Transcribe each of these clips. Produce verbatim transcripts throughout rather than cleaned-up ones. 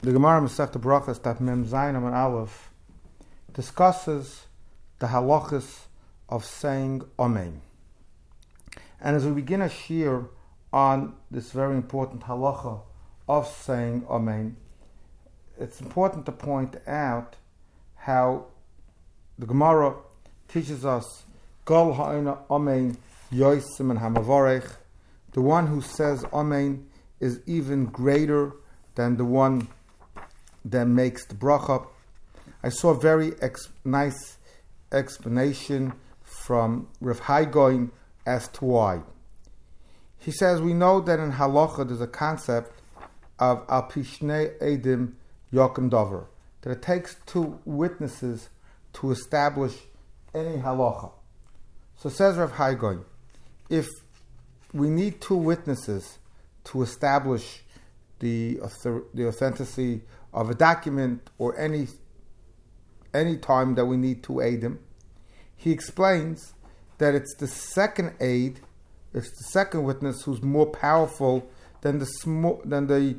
The Gemara Masechta Brachos Daf Mem Zayin Amud Aleph discusses the halachas of saying Amen. And as we begin a shir on this very important halacha of saying Amen, it's important to point out how the Gemara teaches us Gol ha'ina Amen yosim and hamavarech. The one who says Amen is even greater than the one that makes the bracha. I saw a very ex- nice explanation from Rav Hai Goin as to why. He says, we know that in halacha there's a concept of al pishnei edim yokem davar, that it takes two witnesses to establish any halacha. So says Rav Hai Goin, if we need two witnesses to establish the author- the authenticity of a document or any any time that we need to aid him, he explains that it's the second aid, it's the second witness who's more powerful than the small, than the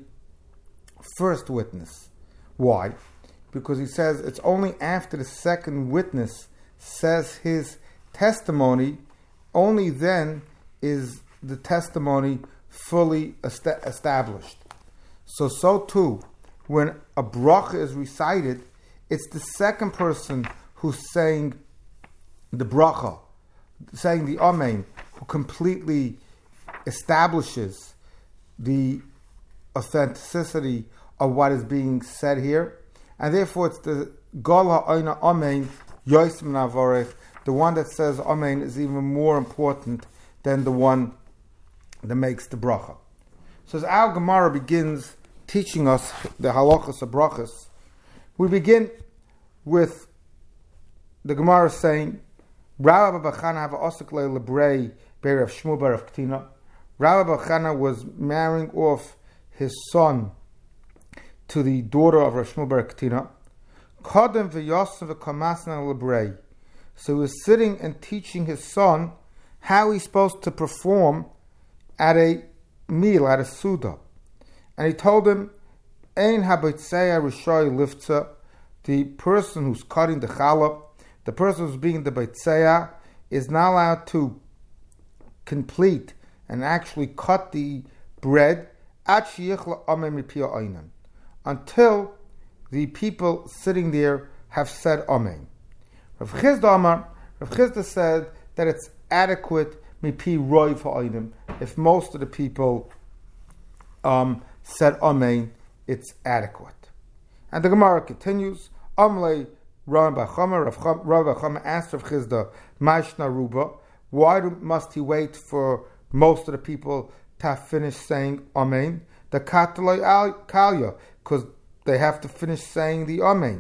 first witness. Why? Because he says it's only after the second witness says his testimony, only then is the testimony fully est- established. So, so too, when a bracha is recited, it's the second person who's saying the bracha, saying the amen, who completely establishes the authenticity of what is being said here. And therefore, it's the Gol ha'oina amen yosim navarech. The one that says amen is even more important than the one that makes the bracha. So as our Gemara begins teaching us the halachas of brachas, we begin with the Gemara saying, Rabbi Bachana have osik lebrei berav Shmuel berav Ktina. Rabbi Bachana was marrying off his son to the daughter of Rav Shmuel berav Ktina. Kodem v'yosef v'kamasna lebrei. So he was sitting and teaching his son how he's supposed to perform at a meal, at a suda. And he told him, Ein habaytzeya rishoy liftza, the person who's cutting the challah, the person who's being the baytzeya, is not allowed to complete and actually cut the bread until the people sitting there have said amen. Rav Chizda Amar, Rav Chizda said that it's adequate mipi roy ha'onim. If most of the people um, said amen, it's adequate. And the Gemara continues, Amlei Rav Bachama, Rav Bachama asked Rav Chizda, Mashna Ruba, why do, must he wait for most of the people to finish saying amen? The Kataloi Kalya, because they have to finish saying the amen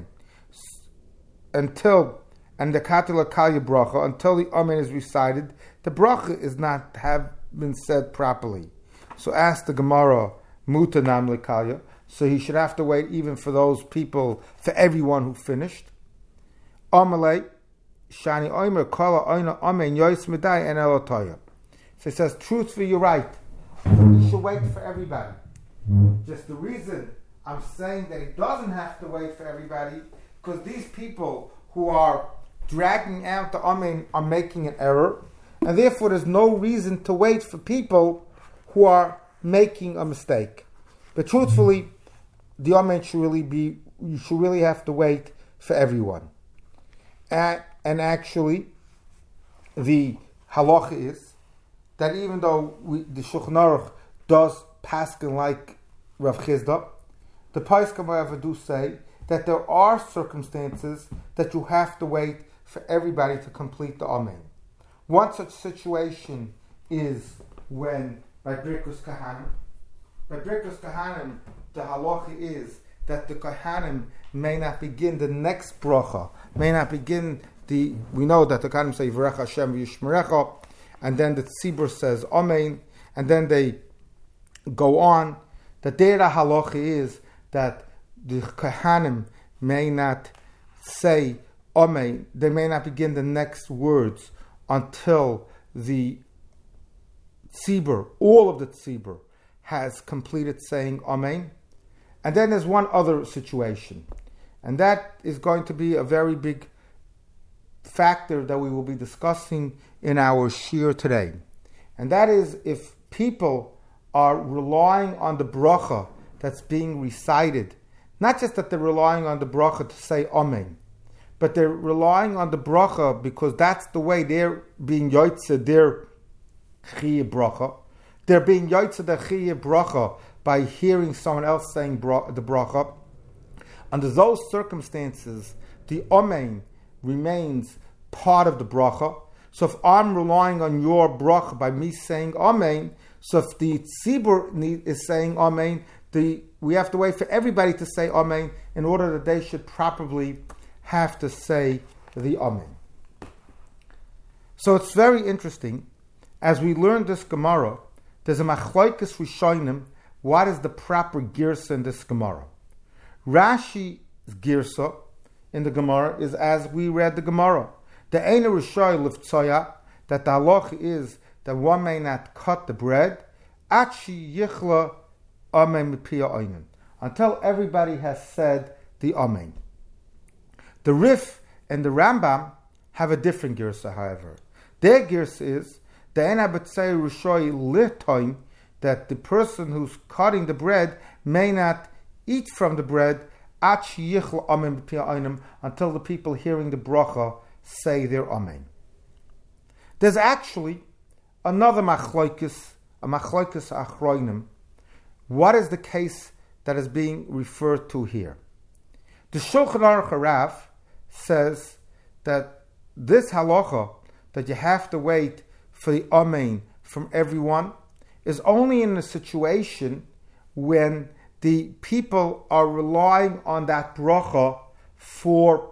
until, and the Kataloi Kalya bracha, until the amen is recited, the bracha is not have been said properly. So ask the Gemara, Muta Nam Kalya, so he should have to wait even for those people, for everyone who finished. Amalei Shani Omer Kala Oina Amen Yois Medai and Elotoya. So he says, truthfully, you're right. You should wait for everybody. Just the reason I'm saying that he doesn't have to wait for everybody, because these people who are dragging out the Amen are making an error, and therefore there's no reason to wait for people who are making a mistake. But truthfully, the Amen should really be, you should really have to wait for everyone. And, and actually, the halacha is that even though we, the Shulchan Aruch does paskin like Rav Chizda, the Poskim, however, do say that there are circumstances that you have to wait for everybody to complete the Amen. One such situation is when, by Birkus Kahanim, by Birkus Kahanim, the halacha is that the Kahanim may not begin the next bracha, may not begin the, we know that the Kahanim say, V'recha Hashem v'yishmerecha, and then the Tzibur says Amen, and then they go on. The Deira halacha is that the Kahanim may not say Amen, they may not begin the next words until the Tzibur, all of the Tzibur, has completed saying Amen. And then there's one other situation, and that is going to be a very big factor that we will be discussing in our shir today. And that is if people are relying on the bracha that's being recited, not just that they're relying on the bracha to say Amen, but they're relying on the bracha because that's the way they're being yotzeh their chiyuv bracha. They're being yotzeh their chiyuv bracha by hearing someone else saying bra- the bracha. Under those circumstances, the Amen remains part of the bracha. So if I'm relying on your bracha by me saying Amen, so if the tzibur is saying Amen, the we have to wait for everybody to say Amen in order that they should properly have to say the Amen. So it's very interesting. As we learn this Gemara, there's a machlokes rishonim. What is the proper girsa in this Gemara? Rashi's girsa in the Gemara is as we read the Gemara. The Eina Rishoy Liftzaya, that the halach is that one may not cut the bread, Achi Yichla Amen Mipiya Oinen, until everybody has said the Amen. The Rif and the Rambam have a different girsa, however. Their girsa is the Eina B'tzei Rishoy Litoin, that the person who's cutting the bread may not eat from the bread Achi Yichla Amen Mipiya Oinen, until the people hearing the bracha say their Amen. There's actually another machlokes, a machlokes achronim. What is the case that is being referred to here? The Shulchan Aruch Harav says that this halacha, that you have to wait for the Amen from everyone, is only in a situation when the people are relying on that bracha for,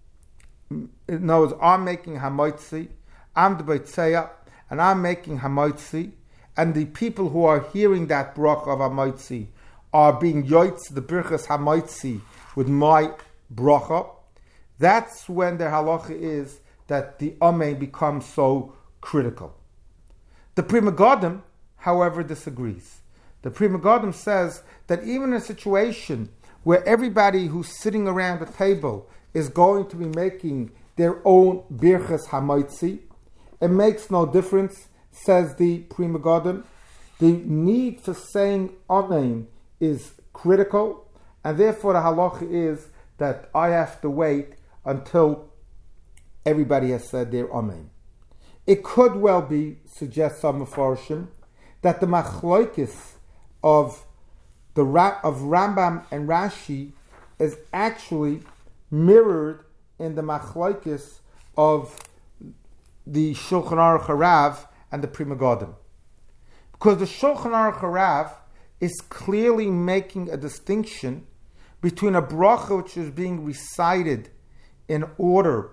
in other words, I'm making hamoitzi, I'm the beitzeya, and I'm making hamoitzi, and the people who are hearing that bracha of hamoitzi are being yoitz the birchas hamoitzi with my bracha. That's when the halacha is that the Amen becomes so critical. The Pri Megadim, however, disagrees. The Pri Megadim says that even in a situation where everybody who's sitting around the table is going to be making their own birchas hamoitzi, it makes no difference, says the Pri Megadim. The need for saying Amen is critical, and therefore the halacha is that I have to wait until everybody has said their Amen. It could well be, suggests some Mefarshim, that the machlokes of the of Rambam and Rashi is actually mirrored in the machlokes of the Shulchan Aruch Harav and the Pri Megadim. Because the Shulchan Aruch Harav is clearly making a distinction between a bracha which is being recited in order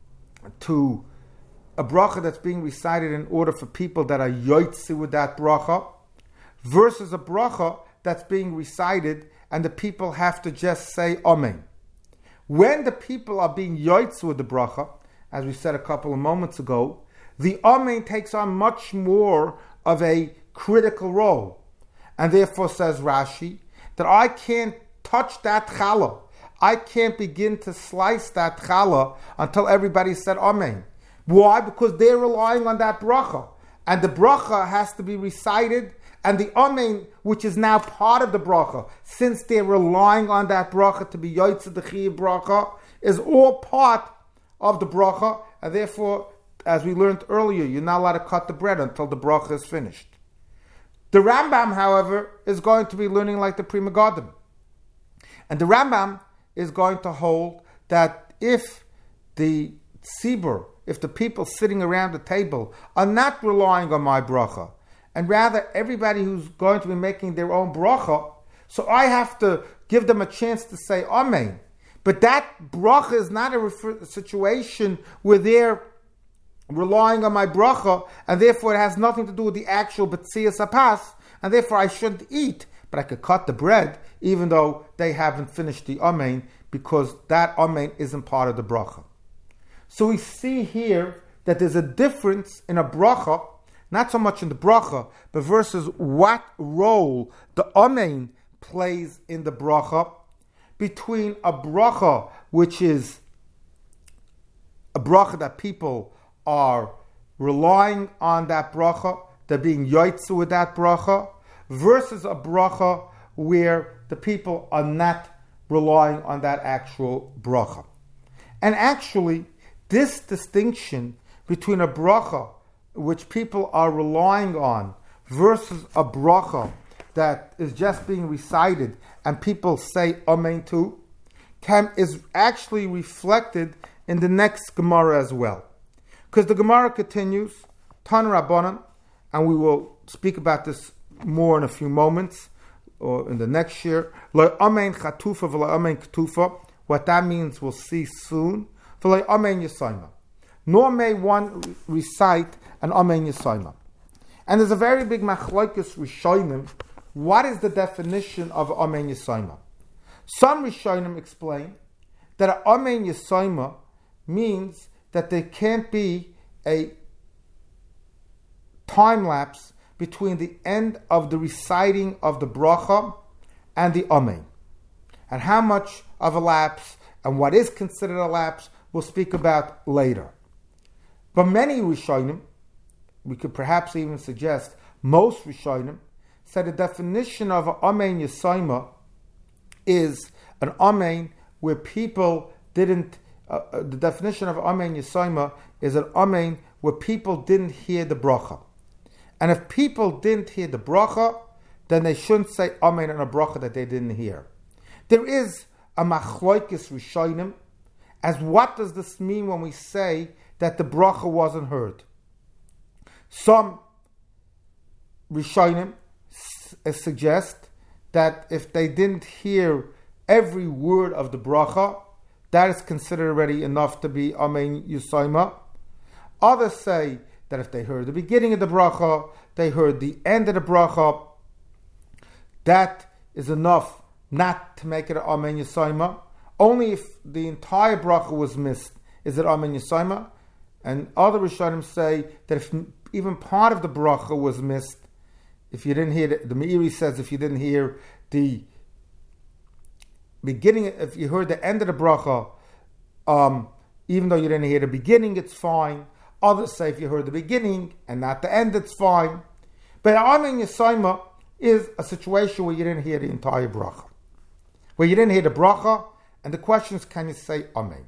to, a bracha that's being recited in order for people that are yoitzi with that bracha, versus a bracha that's being recited and the people have to just say Amen. When the people are being yoitzi with the bracha, as we said a couple of moments ago, the Amen takes on much more of a critical role. And therefore, says Rashi, that I can't touch that challah. I can't begin to slice that challah until everybody said Amen. Why? Because they're relying on that bracha. And the bracha has to be recited, and the Amen, which is now part of the bracha, since they're relying on that bracha to be yotzeh the chiyuv bracha, is all part of the bracha, and therefore, as we learned earlier, you're not allowed to cut the bread until the bracha is finished. The Rambam, however, is going to be learning like the Pri Megadim. And the Rambam is going to hold that if the tzibur, if the people sitting around the table are not relying on my bracha, and rather everybody who's going to be making their own bracha, so I have to give them a chance to say Amen. But that bracha is not a refer- situation where they're relying on my bracha, and therefore it has nothing to do with the actual B'tzias Hapas, and therefore I shouldn't eat. But I could cut the bread, even though they haven't finished the Amen, because that Amen isn't part of the bracha. So we see here that there's a difference in a bracha, not so much in the bracha, but versus what role the Amen plays in the bracha, between a bracha which is a bracha that people are relying on that bracha, they're being yoitzu with that bracha, versus a bracha where the people are not relying on that actual bracha. And actually, this distinction between a bracha which people are relying on versus a bracha that is just being recited and people say amen to, can, is actually reflected in the next Gemara as well. Because the Gemara continues, Tan Rabbanan, and we will speak about this more in a few moments, or in the next year. Lo amen chatufa v'lo amen ketufa. What that means we'll see soon. V'lo amen yisayma. Nor may one recite an amen yisayma. And there's a very big machlokes rishonim. What is the definition of amen yisayma? Some rishonim explain that an amen yisayma means that there can't be a time lapse between the end of the reciting of the bracha and the amen. And how much of a lapse and what is considered a lapse we'll speak about later. But many Rishonim, we could perhaps even suggest most Rishonim, said the definition of an amen yisayma is an amen where people didn't Uh, uh, the definition of amen yisayma is an amen where people didn't hear the bracha. And if people didn't hear the bracha, then they shouldn't say amen on a bracha that they didn't hear. There is a machlokes rishonim as what does this mean when we say that the bracha wasn't heard. Some rishonim s- suggest that if they didn't hear every word of the bracha, that is considered already enough to be amen yisayma. Others say that if they heard the beginning of the bracha, they heard the end of the bracha, that is enough not to make it an amen yisayma. Only if the entire bracha was missed is it amen yisayma. And other Rishonim say that if even part of the bracha was missed, if you didn't hear the, the Meiri says if you didn't hear the beginning, if you heard the end of the bracha, um, even though you didn't hear the beginning, it's fine. Others say if you heard the beginning and not the end, it's fine. But amen yisayma is a situation where you didn't hear the entire bracha, where you didn't hear the bracha, and the question is, can you say amen?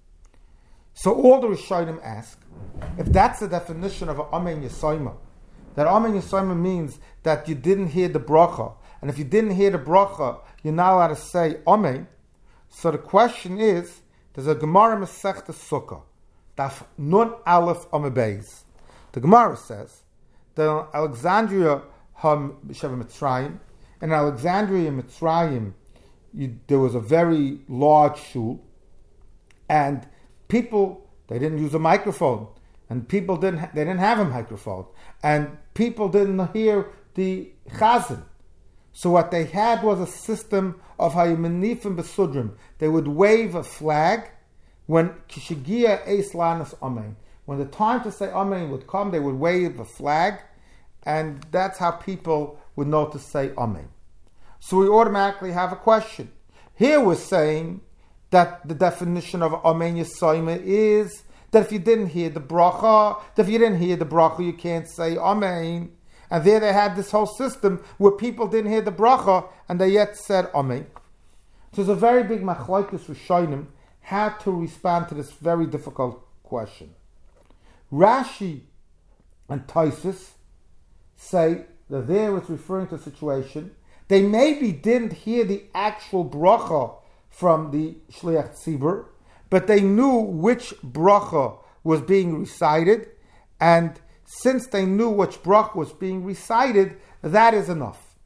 So all the Rishonim ask, if that's the definition of amen yisayma, that amen yisayma means that you didn't hear the bracha, and if you didn't hear the bracha, you're not allowed to say amen. So the question is, there's a Gemara Masechta Sukkah, Daf Nun Aleph Amud Beis. The Gemara says that in Alexandria Sheva Mitzrayim, in Alexandria Mitzrayim, you, there was a very large shul, and people, they didn't use a microphone, and people didn't ha- they didn't have a microphone, and people didn't hear the chazan. So what they had was a system of hayamanifim besudrim. They would wave a flag when kishigia eis lanas amen. When the time to say amen would come, they would wave a flag, and that's how people would know to say amen. So we automatically have a question. Here we're saying that the definition of amen yisayma is that if you didn't hear the bracha, that if you didn't hear the bracha, you can't say amen. And there they had this whole system where people didn't hear the bracha and they yet said amen. So there's a very big machlokes rishonim how to respond to this very difficult question. Rashi and Tosfos say that there it's referring to a situation they maybe didn't hear the actual bracha from the Shliach Tzibur, but they knew which bracha was being recited, and since they knew which bracha was being recited, that is enough.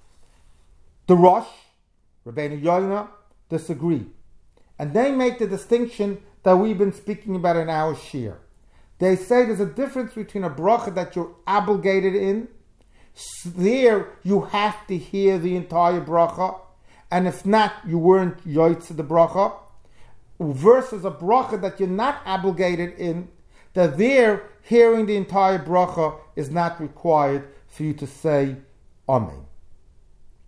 The Rosh, Rabbeinu Yoina, disagree. And they make the distinction that we've been speaking about in our shir. They say there's a difference between a bracha that you're obligated in. There you have to hear the entire bracha, and if not, you weren't yoitz the bracha, versus a bracha that you're not obligated in, that there hearing the entire bracha is not required for you to say amen.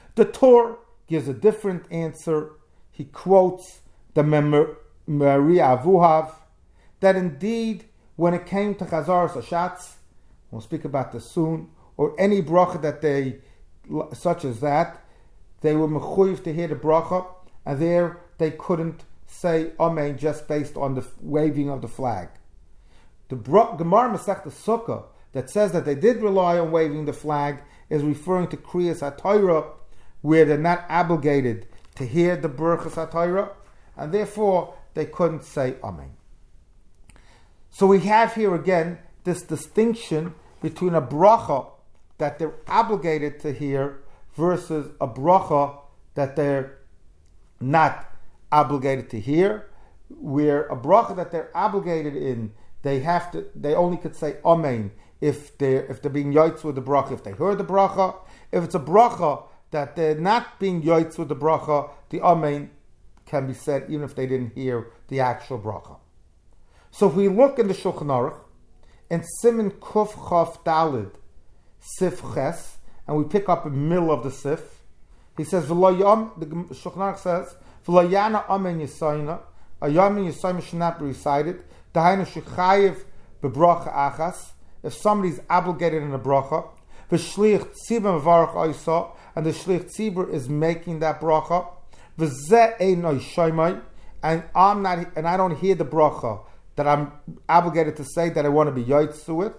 The Torah gives a different answer. He quotes the Maria Avuhav, that indeed, when it came to Chazaras Hashatz, we'll speak about this soon, or any bracha that they, such as that, they were mechuyev to hear the bracha, and there they couldn't say Amen just based on the waving of the flag. The Gemara Masechta Sukkah that says that they did rely on waving the flag is referring to Kriyas HaTorah, where they're not obligated to hear the Berachas HaTorah, and therefore they couldn't say Amen. So we have here again this distinction between a bracha that they're obligated to hear versus a bracha that they're not obligated to hear, where a bracha that they're obligated in, they have to, they only could say Amen if they're if they're being yoitz with the bracha, if they heard the bracha. If it's a bracha that they're not being yoitz with the bracha, the Amen can be said even if they didn't hear the actual bracha. So if we look in the Shulchan Aruch, in Siman Kuf Chav Dalid, Sif Ches, and we pick up a middle of the Sif, he says, V'lo yom, the Shulchan Aruch says, V'lo yana Amen Yisayna, a Yamin Yisayna should not be recited, Dahainu Shechayev Bebracha Achas, if somebody's obligated in a bracha, V'shliach Tzibur Mevarach Oisa, and the Shliach Tzibur is making that bracha, V'zeh Einoi Shoymai, and I'm not, and I don't hear the bracha that I'm obligated to say that I want to be yoitzu with.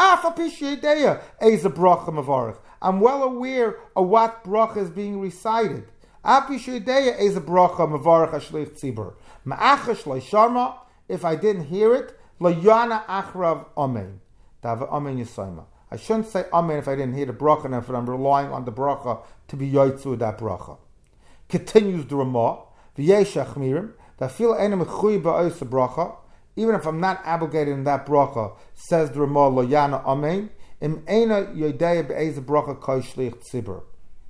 I'm well aware of what bracha is being recited. If I didn't hear it, I shouldn't say amen if I didn't hear the bracha, and if I'm relying on the bracha to be yoitzu with that bracha. Continues the Ramah, that feel enem chuy ba'os bracha. Even if I'm not obligated in that bracha, says the Ramah, lo yana amen, im eina yodeya be'ez bracha koi shliach tzibur.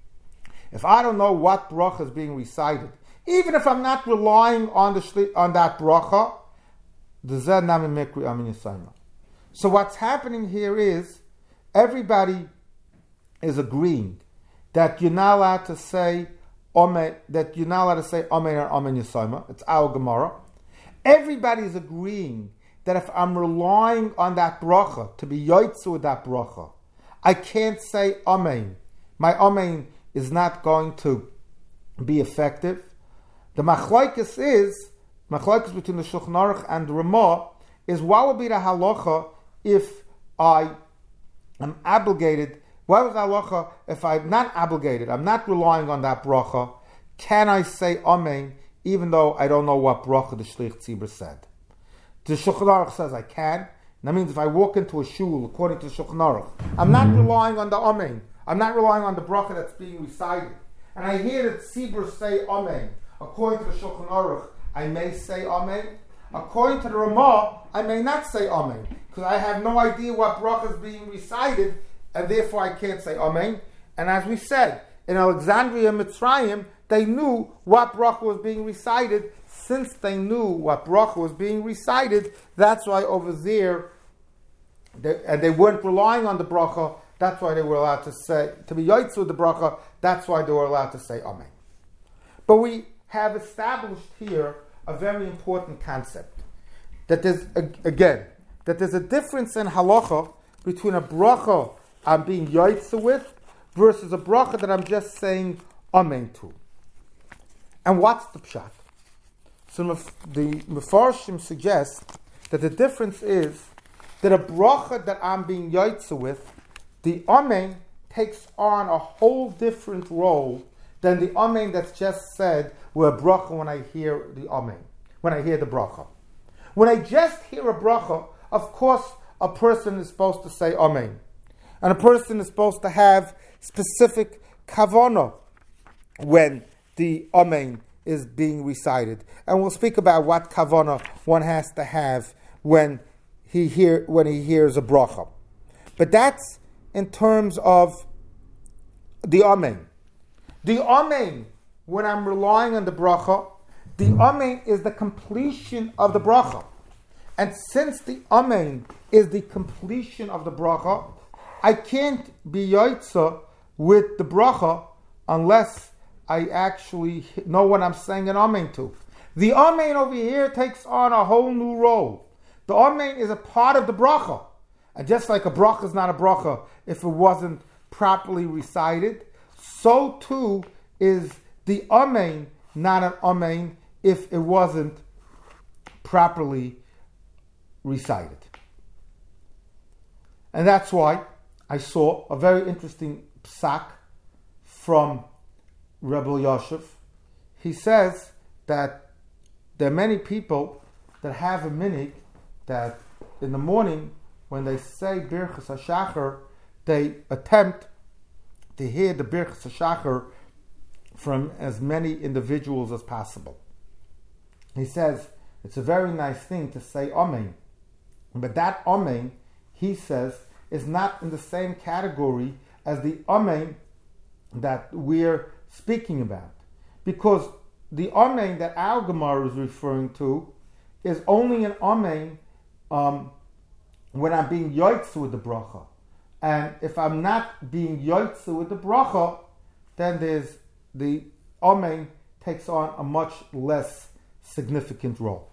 If I don't know what bracha is being recited, even if I'm not relying on the shli, on that bracha, the zeh nami mikri amin yisayma. So what's happening here is, everybody is agreeing that you're not allowed to say amen, that you're not allowed to say amen or amen yisayma. It's our Gemara. Everybody is agreeing that if I'm relying on that bracha, to be yoitzu with that bracha, I can't say amen. My amen is not going to be effective. The machlokes is, machlokes between the Shulchan Aruch and the Ramah, is what would be the halacha if I am obligated, what would the halacha if I'm not obligated, I'm not relying on that bracha, can I say amen even though I don't know what bracha the Shliach Tzibur said? The Shulchan Aruch says I can. That means if I walk into a shul, according to the Shulchan Aruch, I'm not relying on the amen. I'm not relying on the bracha that's being recited. And I hear that Tzibur say amen. According to the Shulchan Aruch, I may say amen. According to the Ramah, I may not say amen, because I have no idea what bracha is being recited, and therefore I can't say amen. And as we said, in Alexandria, Mitzrayim, they knew what bracha was being recited. Since they knew what bracha was being recited, that's why over there, they, and they weren't relying on the bracha, that's why they were allowed to say, to be yoitzu the bracha, that's why they were allowed to say amen. But we have established here a very important concept, that there's, again, that there's a difference in halacha between a bracha I'm being yoitzu with versus a bracha that I'm just saying amen to. And what's the pshat? So the Mefarshim suggest that the difference is that a bracha that I'm being yoitzu with, the amen takes on a whole different role than the amen that's just said with a bracha when I hear the amen, when I hear the bracha. When I just hear a bracha, of course a person is supposed to say amen. And a person is supposed to have specific kavanah when the amen is being recited. And we'll speak about what kavanah one has to have when he hear when he hears a bracha. But that's in terms of the amen. The amen, when I'm relying on the bracha, the amen is the completion of the bracha. And since the amen is the completion of the bracha, I can't be yoitza with the bracha unless I actually know what I'm saying an amen to. The amen over here takes on a whole new role. The amen is a part of the bracha. And just like a bracha is not a bracha if it wasn't properly recited, so too is the amen not an amen if it wasn't properly recited. And that's why I saw a very interesting psak from Rebbe Yosef. He says that there are many people that have a minhag that in the morning when they say Birchas HaShachar, they attempt to hear the Birchas HaShachar from as many individuals as possible. He says it's a very nice thing to say Amen, but that Amen, he says, is not in the same category as the Amen that we're speaking about. Because the Amen that our Gemara is referring to is only an Amen um, when I'm being yoitzu with the bracha. And if I'm not being yoitzu with the bracha, then there's the Amen takes on a much less significant role.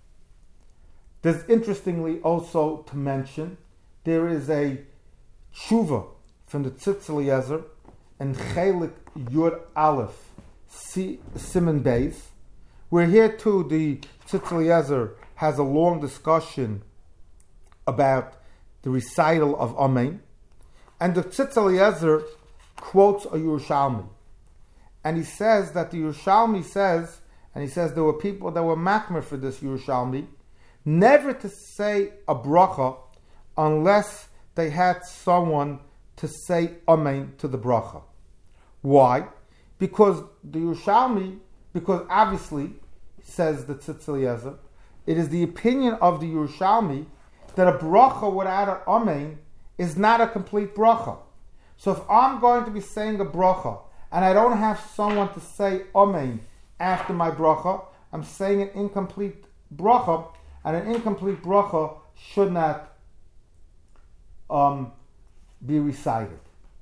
There's interestingly also to mention, there is a tshuva from the Tzitz Eliezer and Chelik Yud Aleph Siman Beis, where here too the Tzitz Eliezer has a long discussion about the recital of Amen, and the Tzitz Eliezer quotes a Yerushalmi, and he says that the Yerushalmi says, and he says there were people that were makmer for this Yerushalmi, never to say a bracha unless they had someone to say Amen to the bracha. Why? Because the Yerushalmi, because obviously, says the Tzitz Eliezer, it is the opinion of the Yerushalmi that a bracha without an Amen is not a complete bracha. So if I'm going to be saying a bracha and I don't have someone to say Amen after my bracha, I'm saying an incomplete bracha, and an incomplete bracha should not um, be recited.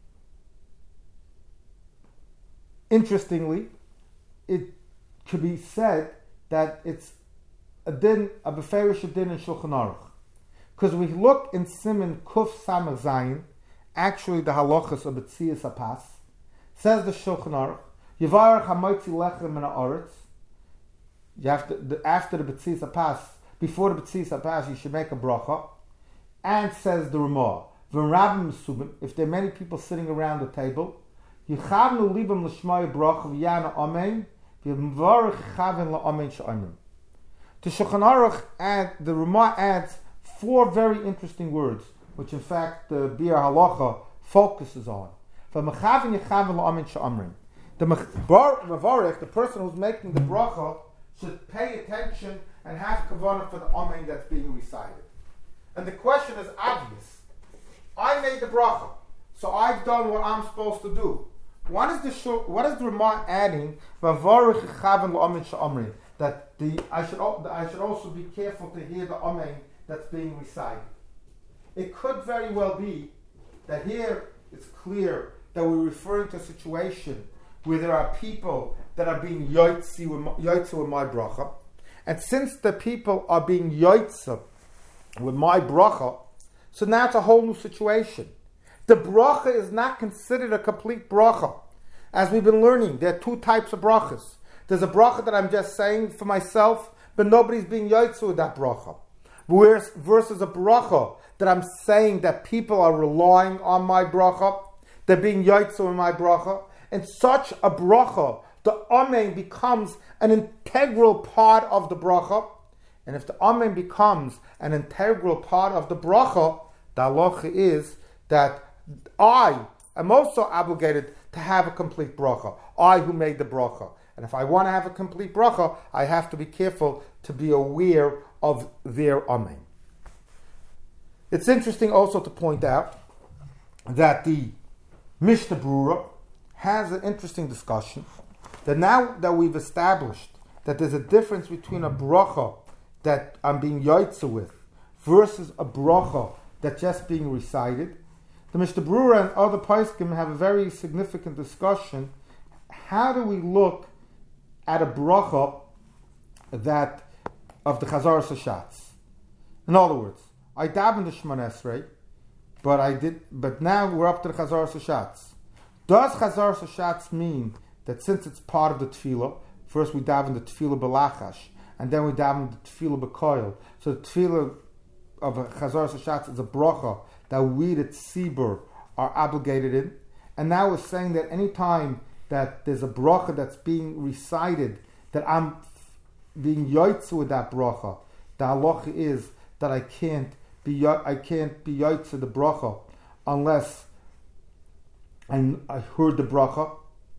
Interestingly, it could be said that it's a din, a beferish din in Shulchan Aruch. Because we look in Siman Kuf Samach Zayin, actually the halachas of B'tzias HaPas, says the Shulchan Aruch, Yivarech HaMotzi Lechem Min HaOretz, you have to, the, after the B'tzias HaPas, before the B'tzias HaPas, you should make a bracha, and says the Ramah, V'rabim Mesubim, if there are many people sitting around the table, Yichavnu libam l'shmaya bracha v'yana amen, v'yvarech chavin la'amen sh'amen. To Shulchan Aruch, add, the Ramah adds four very interesting words, which in fact the Bir Halacha focuses on. V'mechavin yichavin la'amen sh'amen. The Mavarech, the person who's making the bracha, should pay attention and have kavanah for the amen that's being recited. And the question is obvious. I made the bracha, so I've done what I'm supposed to do. What is the shul, what is the Ramah adding? That the I should I should also be careful to hear the amen that's being recited. It could very well be that here it's clear that we're referring to a situation where there are people that are being yoitzi with, with my bracha, and since the people are being yoitzi with my bracha, so now it's a whole new situation. The bracha is not considered a complete bracha. As we've been learning, there are two types of brachas. There's a bracha that I'm just saying for myself, but nobody's being yoitzu with that bracha. Versus a bracha that I'm saying that people are relying on my bracha, they're being yoitzu in my bracha. In such a bracha, the amen becomes an integral part of the bracha. And if the amen becomes an integral part of the bracha, the halacha is that I am also obligated to have a complete bracha. I who made the bracha. And if I want to have a complete bracha, I have to be careful to be aware of their amen. It's interesting also to point out that the Mishnah Brura has an interesting discussion that now that we've established that there's a difference between a bracha that I'm being yoitza with versus a bracha that's just being recited, the Mishnah Brura and other poskim have a very significant discussion how do we look at a bracha that of the Chazar Sashatz? In other words, I davened the Shemon Esrei, but I did. But now we're up to the Chazar Sashatz. Does Chazar Sashatz mean that since it's part of the tefillah, first we daven the tefillah belachash, and then we daven the tefillah bekoil? So the tefillah of a Chazar Sashatz is a bracha that we, the tzibur, are obligated in. And now we're saying that any time that there's a bracha that's being recited, that I'm being yoitzu with that bracha, the halacha is that I can't be I can't be yoitzu the bracha unless I, I heard the bracha.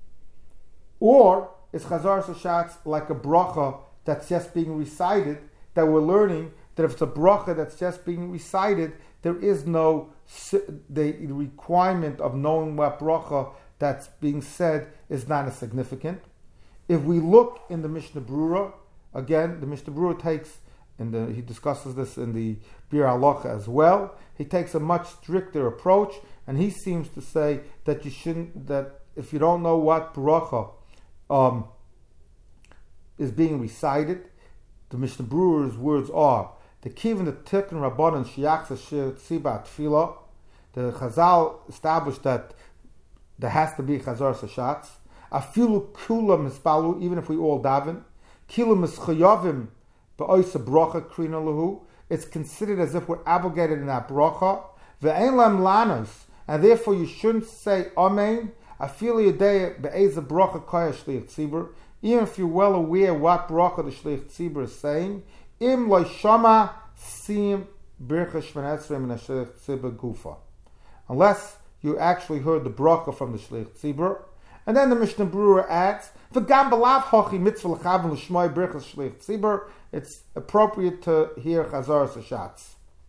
Or is Chazar Sashatz like a bracha that's just being recited, that we're learning that if it's a bracha that's just being recited, there is no the requirement of knowing what bracha that's being said is not as significant. If we look in the Mishnah Brura, again, the Mishnah Brura takes, and he discusses this in the Bir Halacha as well, he takes a much stricter approach, and he seems to say that you shouldn't, that if you don't know what bracha um, is being recited, the Mishnah Brura's words are, the Kivin the Tikkun Rabbanan Shiach Shir Tziba Tefillah. The Chazal established that there has to be Chazar Sashatz. Afilu Kula Mispalu, even if we all daven. Kila Mischayavim Ba'oisa Bracha Krina Lahu. It's considered as if we're obligated in that bracha. Ve'en lam lanos, and therefore you shouldn't say Amen. Afilu Yadei Be'eza Bracha Kaya Shliach Tzibur. Even if you're well aware what bracha the Shliach Tzibur is saying. Im lo shama sim bircha shvan esrei min ha-shliach tzibur gufa. Unless you actually heard the bracha from the Shliach Tzibur. And then the Mishnah Brura adds, V'gam b'lav hochi mitzvah l'chavim l'shmoi bircha Shliach Tzibur. It's appropriate to hear Chazar Sashatz.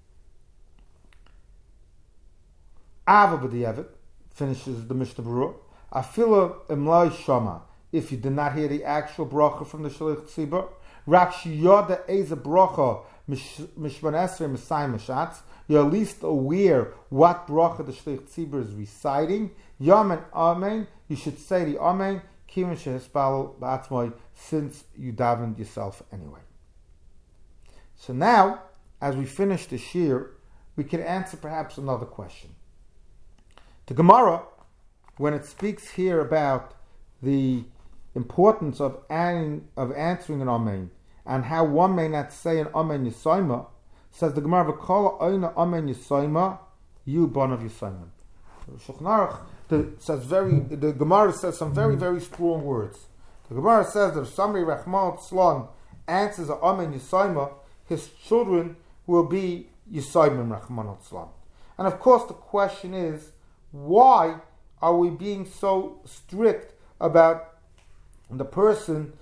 Ava b'di'evet, finishes the Mishnah Brura, Afila im lo shama, if you did not hear the actual bracha from the Shliach Tzibur, Rak shiyoda eza bracha mishman esrei misayim mashatz. You're at least aware what bracha the Shliach Tzibur is reciting. Yom and Amen. You should say the Amen. Kimin shehispalo ba'atzmoi, since you davened yourself anyway. So now, as we finish the shir, we can answer perhaps another question. The Gemara, when it speaks here about the importance of an, of answering an Amen, and how one may not say an Amen Yisayma, says the Gemara, V'kol oina Amen Yisayma, you born of Yisayma. Shulchan Aruch the, says very, the Gemara says some very, very strong words. The Gemara says that if somebody, Rachman Tzlan, answers an Amen Yisayma, his children will be Yisayma Rachman Tzlan. And of course the question is, why are we being so strict about the person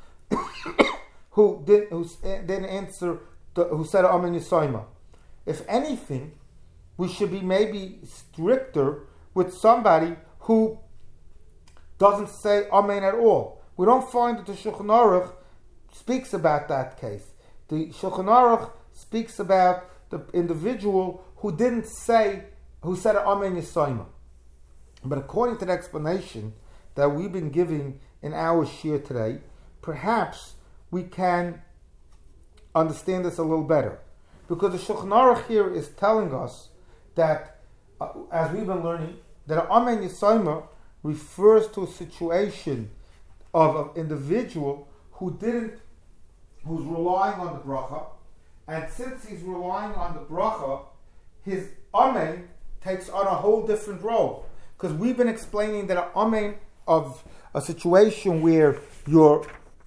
who did who didn't answer the, who said Amen Yisayma? If anything, we should be maybe stricter with somebody who doesn't say Amen at all. We don't find that the Shulchan Aruch speaks about that case. The Shulchan Aruch speaks about the individual who didn't say, who said Amen Yisayma. But according to the explanation that we've been giving in our shir today, perhaps we can understand this a little better. Because the Shulchan Aruch here is telling us that, uh, as we've been learning, that an Amen Yisayma refers to a situation of an individual who didn't, who's relying on the bracha, and since he's relying on the bracha, his Amen takes on a whole different role. Because we've been explaining that an Amen of a situation where you're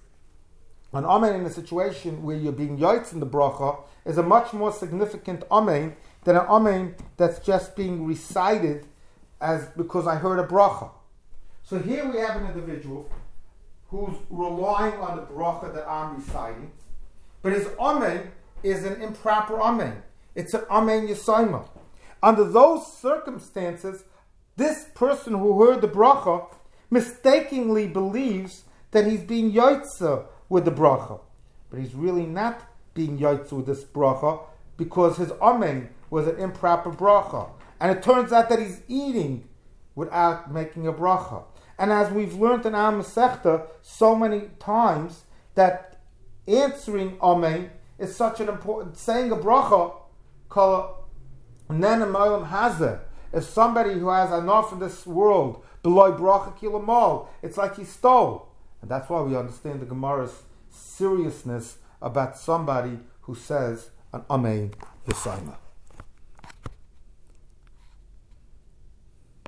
an Amen in a situation where you're being yoitz in the bracha is a much more significant Amen than an Amen that's just being recited as because I heard a bracha. So here we have an individual who's relying on the bracha that I'm reciting, but his Amen is an improper Amen. It's an Amen Yisayma. Under those circumstances, this person who heard the bracha mistakenly believes that he's being yoitza with the bracha. But he's really not being yoitza with this bracha because his Amen was an improper bracha. And it turns out that he's eating without making a bracha. And as we've learned in our Masechta so many times, that answering Amen is such an important, saying a bracha, called Nenem Olam Hazeh. If somebody who has enough in this world, below bracha kilamol, it's like he stole. And that's why we understand the Gemara's seriousness about somebody who says an Amen Yisayma.